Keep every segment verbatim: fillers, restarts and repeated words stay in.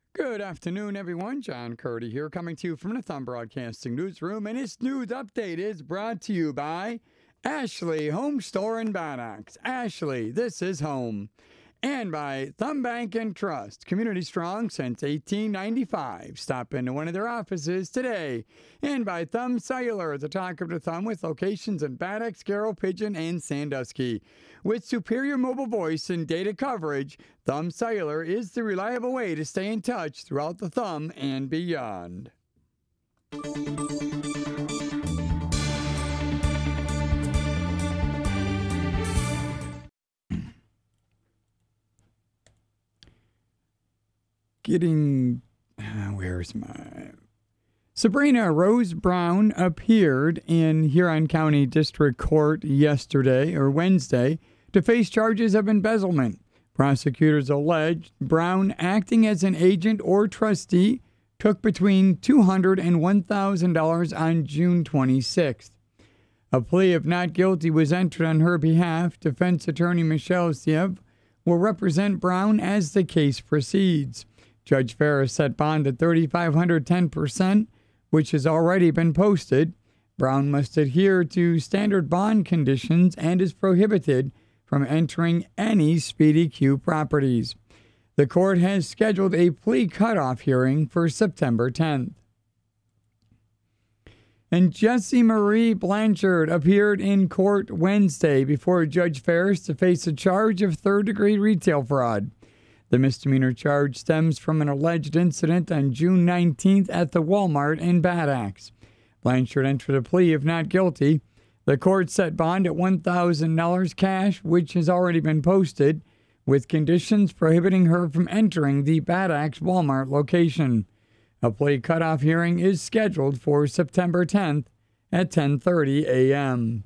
Good afternoon, everyone. John Curdy here, coming to you from the Thumb Broadcasting Newsroom. And this news update is brought to you by Ashley Home Store in Badax. Ashley, this is home. And by Thumb Bank and Trust, community strong since eighteen ninety-five. Stop into one of their offices today. And by Thumb Cellular, the talk of the thumb, with locations in Badax, Garrow, Pigeon, and Sandusky. With superior mobile voice and data coverage, Thumb Cellular is the reliable way to stay in touch throughout the thumb and beyond. Getting, uh, where's my... Sabrina Rose Brown appeared in Huron County District Court yesterday, or Wednesday, to face charges of embezzlement. Prosecutors alleged Brown, acting as an agent or trustee, took between two hundred dollars and one thousand dollars on June twenty-sixth. A plea of not guilty was entered on her behalf. Defense attorney Michelle Siev will represent Brown as the case proceeds. Judge Ferris set bond at three thousand five hundred ten percent, which has already been posted. Brown must adhere to standard bond conditions and is prohibited from entering any Speedy Q properties. The court has scheduled a plea cutoff hearing for September tenth. And Jessie Marie Blanchard appeared in court Wednesday before Judge Ferris to face a charge of third-degree retail fraud. The misdemeanor charge stems from an alleged incident on June nineteenth at the Walmart in Bad Axe. Blanchard entered a plea of not guilty. The court set bond at one thousand dollars cash, which has already been posted, with conditions prohibiting her from entering the Bad Axe Walmart location. A plea cutoff hearing is scheduled for September tenth at ten thirty a.m.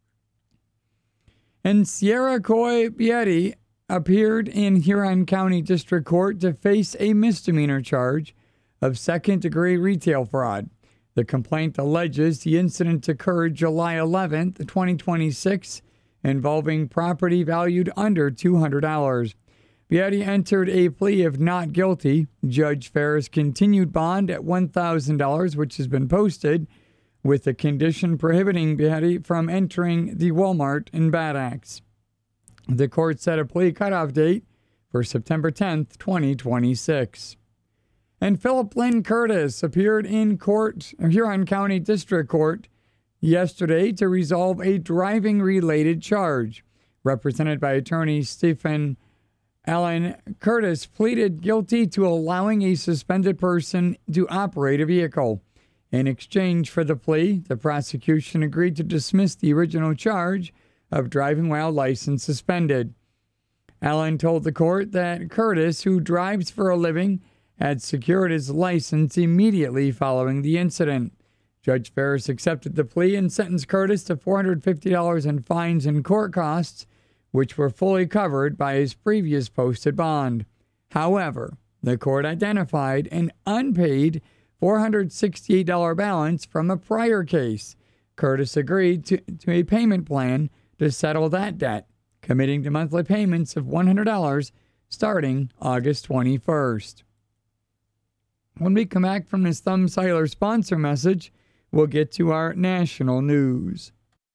And Sierra Coy Bietti appeared in Huron County District Court to face a misdemeanor charge of second-degree retail fraud. The complaint alleges the incident occurred July eleventh, twenty twenty-six, involving property valued under two hundred dollars. Bietti entered a plea of not guilty. Judge Ferris continued bond at one thousand dollars, which has been posted, with a condition prohibiting Bietti from entering the Walmart in Bad Axe. The court set a plea cutoff date for September tenth, twenty twenty-six. And Philip Lynn Curtis appeared in court, Huron County District Court, yesterday to resolve a driving-related charge. Represented by attorney Stephen Allen, Curtis pleaded guilty to allowing a suspended person to operate a vehicle. In exchange for the plea, the prosecution agreed to dismiss the original charge of driving while license suspended. Allen told the court that Curtis, who drives for a living, had secured his license immediately following the incident. Judge Ferris accepted the plea and sentenced Curtis to four hundred fifty dollars in fines and court costs, which were fully covered by his previous posted bond. However, the court identified an unpaid four hundred sixty-eight dollars balance from a prior case. Curtis agreed to, to a payment plan to settle that debt, committing to monthly payments of one hundred dollars starting August twenty-first. When we come back from this Thumb Cellular sponsor message, we'll get to our national news.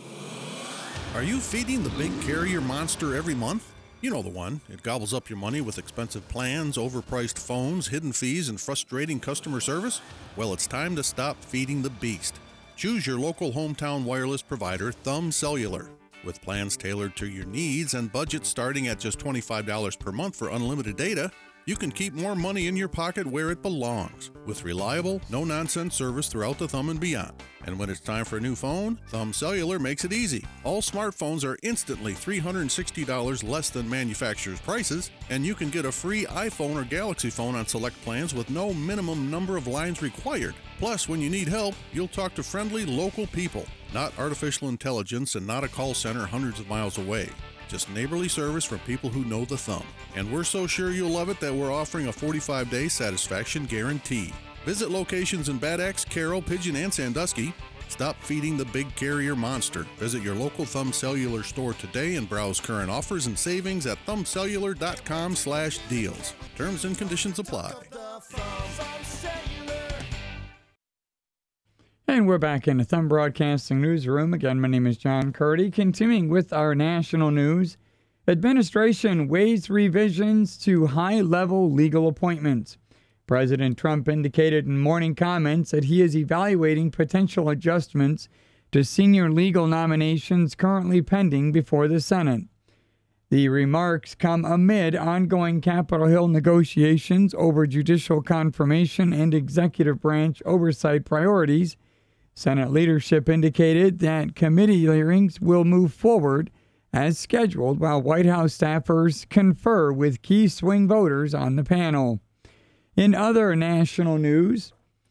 Are you feeding the big carrier monster every month? You know the one. It gobbles up your money with expensive plans, overpriced phones, hidden fees, and frustrating customer service? Well, it's time to stop feeding the beast. Choose your local hometown wireless provider, Thumb Cellular. With plans tailored to your needs and budgets starting at just twenty-five dollars per month for unlimited data, you can keep more money in your pocket where it belongs, with reliable, no-nonsense service throughout the Thumb and beyond. And when it's time for a new phone, Thumb Cellular makes it easy. All smartphones are instantly three hundred sixty dollars less than manufacturer's prices, and you can get a free iPhone or Galaxy phone on select plans with no minimum number of lines required. Plus, when you need help, you'll talk to friendly local people, not artificial intelligence and not a call center hundreds of miles away. Just neighborly service from people who know the Thumb. And we're so sure you'll love it that we're offering a forty-five day satisfaction guarantee. Visit locations in Bad Axe, Carroll, Pigeon, and Sandusky. Stop feeding the big carrier monster. Visit your local Thumb Cellular store today and browse current offers and savings at thumbcellular.com slash deals. Terms and conditions apply. And we're back in the Thumb Broadcasting Newsroom. Again, my name is John Curdy. Continuing with our national news, administration weighs revisions to high-level legal appointments. President Trump indicated in morning comments that he is evaluating potential adjustments to senior legal nominations currently pending before the Senate. The remarks come amid ongoing Capitol Hill negotiations over judicial confirmation and executive branch oversight priorities. Senate leadership indicated that committee hearings will move forward as scheduled while White House staffers confer with key swing voters on the panel. In other national news,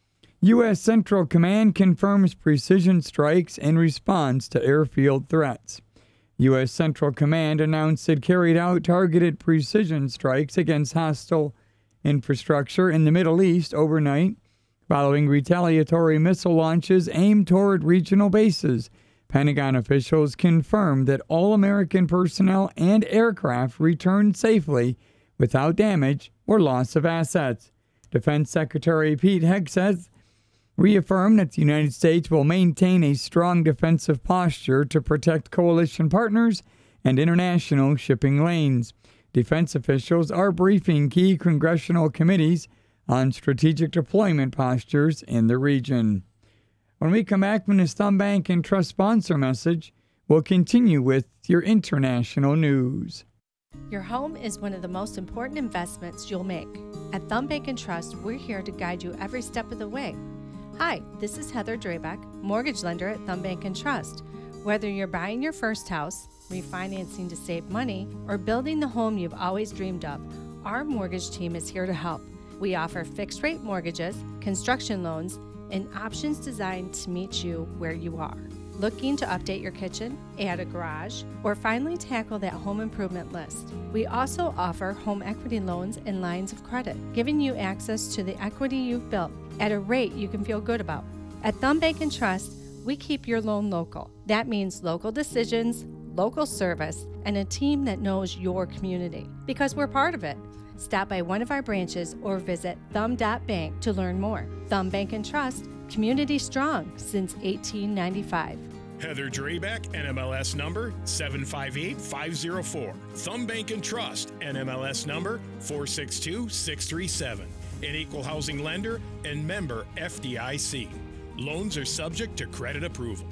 U S. Central Command confirms precision strikes in response to airfield threats. U S. Central Command announced it carried out targeted precision strikes against hostile infrastructure in the Middle East overnight, following retaliatory missile launches aimed toward regional bases. Pentagon officials confirmed that all American personnel and aircraft returned safely without damage or loss of assets. Defense Secretary Pete Hegseth reaffirmed that the United States will maintain a strong defensive posture to protect coalition partners and international shipping lanes. Defense officials are briefing key congressional committees on strategic deployment postures in the region. When we come back from this Thumb Bank and Trust sponsor message, we'll continue with your international news. Your home is one of the most important investments you'll make. At Thumb Bank and Trust, we're here to guide you every step of the way. Hi, this is Heather Drabeck, mortgage lender at Thumb Bank and Trust. Whether you're buying your first house, refinancing to save money, or building the home you've always dreamed of, our mortgage team is here to help. We offer fixed-rate mortgages, construction loans, and options designed to meet you where you are. Looking to update your kitchen, add a garage, or finally tackle that home improvement list? We also offer home equity loans and lines of credit, giving you access to the equity you've built at a rate you can feel good about. At Thumb Bank and Trust, we keep your loan local. That means local decisions, local service, and a team that knows your community, because we're part of it. Stop by one of our branches or visit thumb dot bank to learn more. Thumb Bank and Trust, community strong since eighteen ninety-five. Heather Drabeck, N M L S number seven five eight five zero four. Thumb Bank and Trust, N M L S number four six two six three seven. An equal housing lender and member F D I C. Loans are subject to credit approval.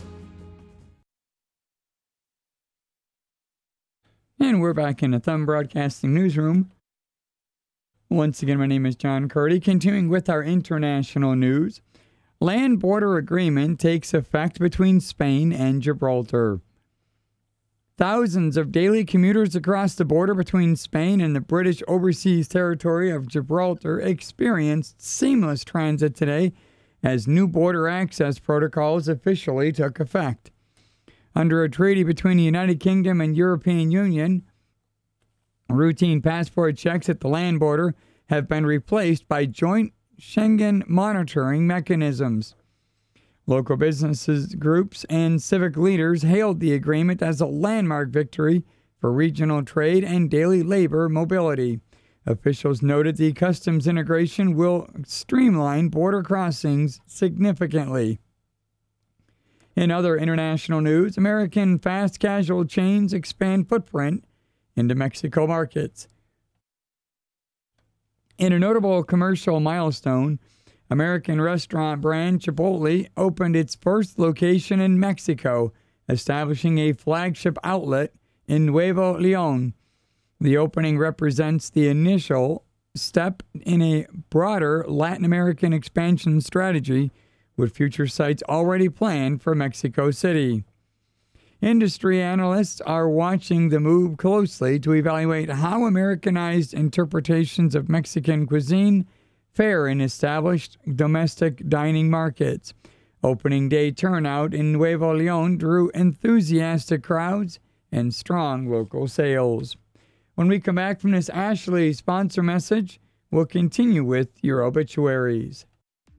And we're back in the Thumb Broadcasting Newsroom. Once again, my name is John Curdy. Continuing with our international news, land border agreement takes effect between Spain and Gibraltar. Thousands of daily commuters across the border between Spain and the British Overseas Territory of Gibraltar experienced seamless transit today as new border access protocols officially took effect. Under a treaty between the United Kingdom and European Union, routine passport checks at the land border have been replaced by joint Schengen monitoring mechanisms. Local businesses, groups, and civic leaders hailed the agreement as a landmark victory for regional trade and daily labor mobility. Officials noted the customs integration will streamline border crossings significantly. In other international news, American fast casual chains expand footprint into Mexico markets. In a notable commercial milestone, American restaurant brand Chipotle opened its first location in Mexico, establishing a flagship outlet in Nuevo León. The opening represents the initial step in a broader Latin American expansion strategy, with future sites already planned for Mexico City. Industry analysts are watching the move closely to evaluate how Americanized interpretations of Mexican cuisine fare in established domestic dining markets. Opening day turnout in Nuevo León drew enthusiastic crowds and strong local sales. When we come back from this Ashley sponsor message, we'll continue with your obituaries.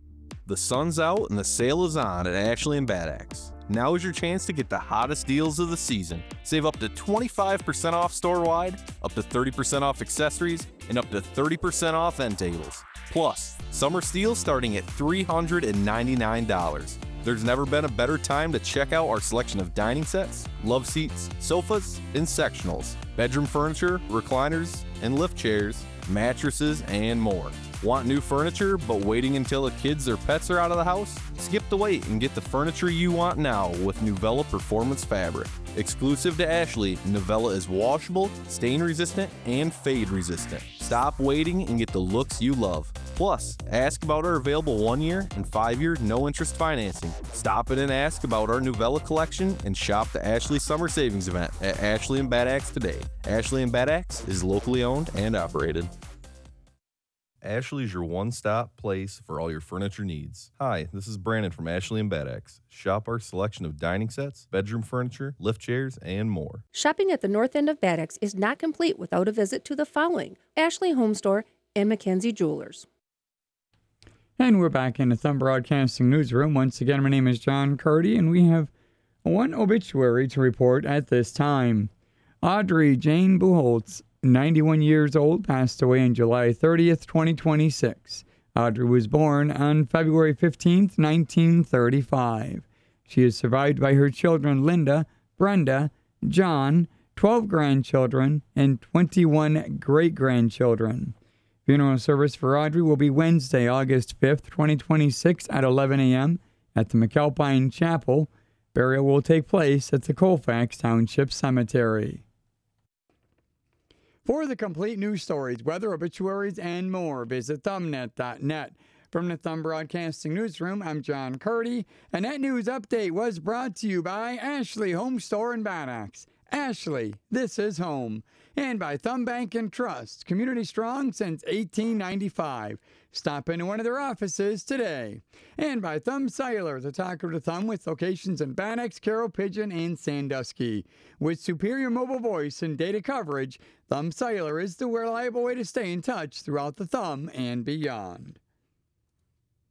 The sun's out and the sale is on at Ashley and Bad Axe. Now is your chance to get the hottest deals of the season. Save up to twenty-five percent off store-wide, up to thirty percent off accessories, and up to thirty percent off end tables. Plus, summer steals starting at three hundred ninety-nine dollars. There's never been a better time to check out our selection of dining sets, love seats, sofas, and sectionals, bedroom furniture, recliners, and lift chairs, mattresses, and more. Want new furniture but waiting until the kids or pets are out of the house? Skip the wait and get the furniture you want now with Nuvella Performance Fabric. Exclusive to Ashley, Nuvella is washable, stain resistant, and fade resistant. Stop waiting and get the looks you love. Plus, ask about our available one-year and five-year no-interest financing. Stop in and ask about our Nuvella collection and shop the Ashley Summer Savings Event at Ashley and Bad Axe today. Ashley and Bad Axe is locally owned and operated. Ashley's your one-stop place for all your furniture needs. Hi, this is Brandon from Ashley and Bad Axe. Shop our selection of dining sets, bedroom furniture, lift chairs, and more. Shopping at the north end of Bad Axe is not complete without a visit to the following: Ashley Home Store and Mackenzie Jewelers. And we're back in the Thumb Broadcasting Newsroom. Once again, my name is John Curdy, and we have one obituary to report at this time. Audrey Jane Buholtz, ninety-one years old, passed away on July thirtieth, twenty twenty-six. Audrey was born on February fifteenth, nineteen thirty-five. She is survived by her children Linda, Brenda, John, twelve grandchildren, and twenty-one great-grandchildren. Funeral service for Audrey will be Wednesday, August fifth, twenty twenty-six at eleven a.m. at the McAlpine Chapel. Burial will take place at the Colfax Township Cemetery. For the complete news stories, weather, obituaries, and more, visit thumbnet dot net. From the Thumb Broadcasting Newsroom, I'm John Curdy, and that news update was brought to you by Ashley Home Store in Bad Axe. Ashley, this is home. And by Thumb Bank and Trust, community strong since eighteen ninety-five. Stop into one of their offices today. And by Thumb Cellular, the talk of the thumb, with locations in Bad Axe, Carroll Pigeon, and Sandusky. With superior mobile voice and data coverage, Thumb Cellular is the reliable way to stay in touch throughout the thumb and beyond.